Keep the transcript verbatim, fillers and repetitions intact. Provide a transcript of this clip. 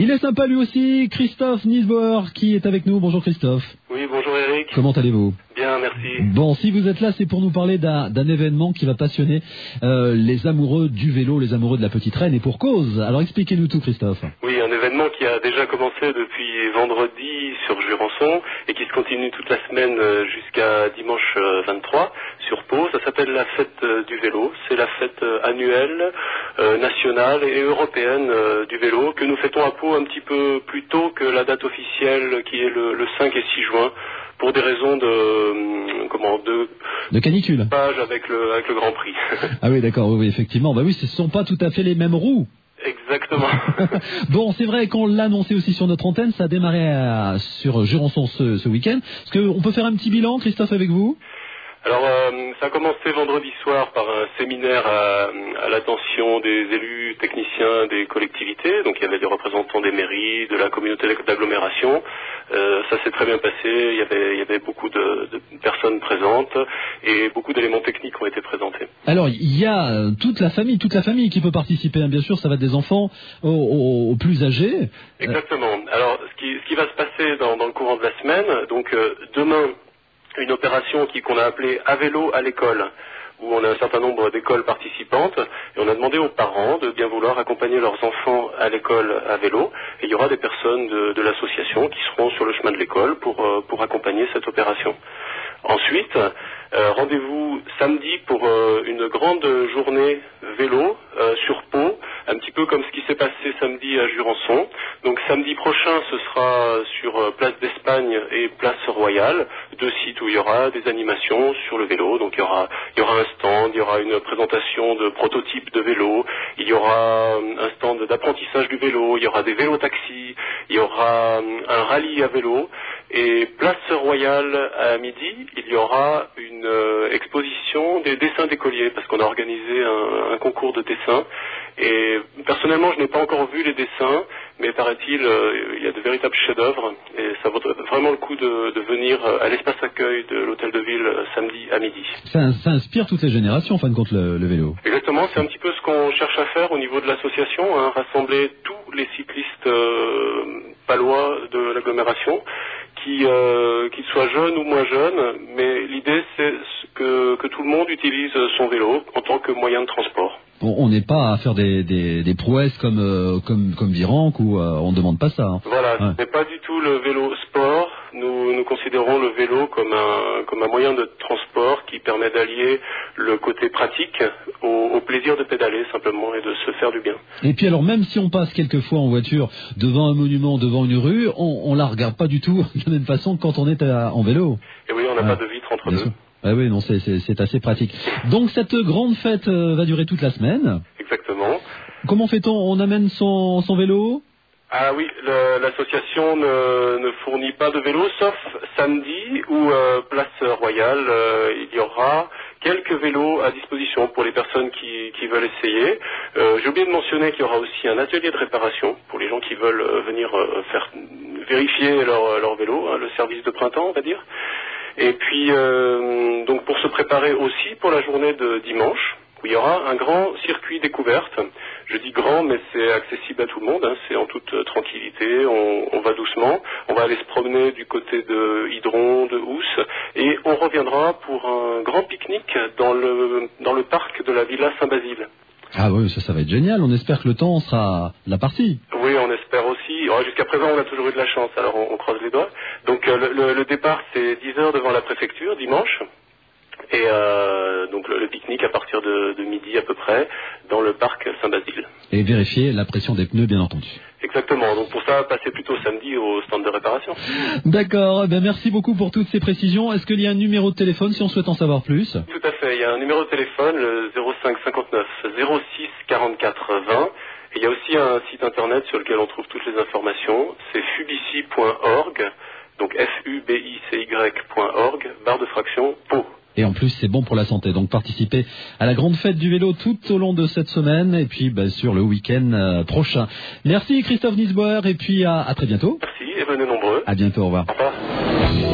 Il est sympa lui aussi, Christophe Niesbauer qui est avec nous. Bonjour Christophe. Oui, bonjour Eric. Comment allez-vous? Bien, merci. Bon, si vous êtes là, c'est pour nous parler d'un, d'un événement qui va passionner euh, les amoureux du vélo, les amoureux de la petite reine, et pour cause. Alors expliquez-nous tout Christophe. Oui, un événement qui a déjà commencé depuis vendredi sur Jurançon et qui se continue toute la semaine jusqu'à dimanche vingt-trois sur Pau. Ça s'appelle la fête du vélo. C'est la fête annuelle, euh, nationale et européenne euh, du vélo que nous fêtons à Pau un petit peu plus tôt que la date officielle qui est le, le cinq et six juin. Pour des raisons de comment de de canicule avec le avec le Grand Prix. Ah oui, d'accord, oui, oui, effectivement. Bah oui, ce ne sont pas tout à fait les mêmes roues. Exactement. Bon, c'est vrai qu'on l'a annoncé aussi sur notre antenne, ça a démarré à, sur Jurançon ce, ce week-end. Est-ce qu'on peut faire un petit bilan, Christophe, avec vous? Alors, euh, ça a commencé vendredi soir par un séminaire à, à l'attention des élus techniciens des collectivités. Donc, il y avait des représentants des mairies, de la communauté d'agglomération. Euh, ça s'est très bien passé. Il y avait, il y avait beaucoup de, de personnes présentes et beaucoup d'éléments techniques ont été présentés. Alors, il y a toute la famille, toute la famille qui peut participer. Hein, bien sûr, ça va des enfants aux, aux, aux plus âgés. Exactement. Alors, ce qui, ce qui va se passer dans, dans le courant de la semaine, donc euh, demain, une opération qui, qu'on a appelée à vélo à l'école, où on a un certain nombre d'écoles participantes, et on a demandé aux parents de bien vouloir accompagner leurs enfants à l'école à vélo, et il y aura des personnes de, de l'association qui seront sur le chemin de l'école pour, euh, pour accompagner cette opération. Ensuite, euh, rendez-vous samedi pour euh, une grande journée vélo euh, sur Pau, un petit peu comme ce qui s'est passé samedi à Jurançon. Donc samedi prochain, ce sera sur euh, Place d'Espagne et Place Royale, deux sites où il y aura des animations sur le vélo. Donc il y aura, il y aura un stand, il y aura une présentation de prototypes de vélo, il y aura un stand d'apprentissage du vélo, il y aura des vélos-taxis, il y aura un rallye à vélo. Et Place Royale à midi, il y aura une euh, exposition des dessins d'écoliers, parce qu'on a organisé un, un concours de dessins. Et personnellement, je n'ai pas encore vu les dessins, mais paraît-il, euh, il y a de véritables chefs-d'œuvre, et ça vaut vraiment le coup de, de venir à l'espace accueil de l'hôtel de ville samedi à midi. Ça, ça inspire toutes les générations, en fin de compte, le, le vélo. Exactement, c'est un petit peu ce qu'on cherche à faire au niveau de l'association, hein, rassembler tous les cyclistes euh, palois de l'agglomération, qui euh, qu'ils soient jeunes ou moins jeunes, mais l'idée c'est que, que tout le monde utilise son vélo en tant que moyen de transport. Bon, on n'est pas à faire des, des, des prouesses comme euh, comme comme Virenque où euh, on ne demande pas ça. Hein. Voilà, ouais. Ce n'est pas du tout le vélo sport. Nous, nous considérons le vélo comme un comme un moyen de transport qui permet d'allier le côté pratique au, au plaisir de pédaler simplement et de se faire du bien. Et puis alors même si on passe quelquefois en voiture devant un monument, devant une rue, on, on la regarde pas du tout de la même façon que quand on est à, en vélo. Et oui, on n'a ouais. pas de vitre entre Bien deux. Sûr. Ah oui, non, c'est, c'est, c'est assez pratique. Donc cette grande fête euh, va durer toute la semaine. Exactement. Comment fait-on? On amène son, son vélo? Ah oui, le, l'association ne, ne fournit pas de vélo, sauf samedi où euh, Place Royale, euh, il y aura quelques vélos à disposition pour les personnes qui, qui veulent essayer. Euh, j'ai oublié de mentionner qu'il y aura aussi un atelier de réparation pour les gens qui veulent euh, venir euh, faire vérifier leur, leur vélo, hein, le service de printemps, on va dire. Et puis, euh, donc pour se préparer aussi pour la journée de dimanche, où il y aura un grand circuit découverte. Je dis grand, mais c'est accessible à tout le monde, hein, c'est en toute euh, tranquillité, on, on va doucement. On va aller se promener du côté de Hydron, de Housse, et on reviendra pour un grand pique-nique dans le, dans le parc de la Villa Saint-Basile. Ah oui, ça, ça va être génial. On espère que le temps sera la partie. Oui, on espère aussi. Alors, jusqu'à présent, on a toujours eu de la chance, alors on, on croise les doigts. Donc euh, le, le, le départ, c'est dix heures devant la préfecture, dimanche. Et euh, donc le, le pique-nique à partir de, de midi à peu près, dans le parc Saint-Basile. Et vérifier la pression des pneus, bien entendu. Exactement. Donc pour ça, passez plutôt samedi au stand de réparation. D'accord. Eh bien, merci beaucoup pour toutes ces précisions. Est-ce qu'il y a un numéro de téléphone si on souhaite en savoir plus? Tout à fait. Il y a un numéro de téléphone, le zéro cinq cinquante-neuf zéro six quarante-quatre vingt. Et il y a aussi un site internet sur lequel on trouve toutes les informations. C'est fubici point org, donc F U B I C Y point org, barre de fraction, Pau. Et en plus, c'est bon pour la santé. Donc, participez à la grande fête du vélo tout au long de cette semaine et puis bah, sur le week-end euh, prochain. Merci Christophe Niesbauer et puis à, à très bientôt. Merci et venez nombreux. À bientôt, au revoir. Au revoir.